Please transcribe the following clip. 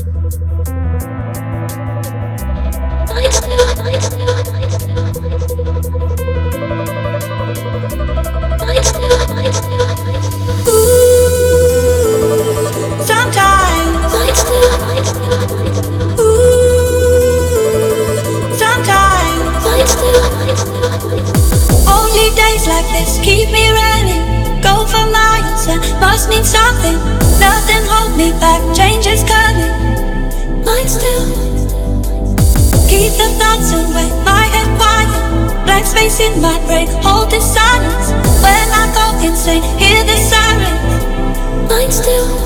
Like this keep me running, go for miles and must mean something. Nothing hold me back, change is coming. Mine still keep the thoughts away, my head quiet, blank space in my brain, hold the silence. When I go insane, hear the sirens. Mine still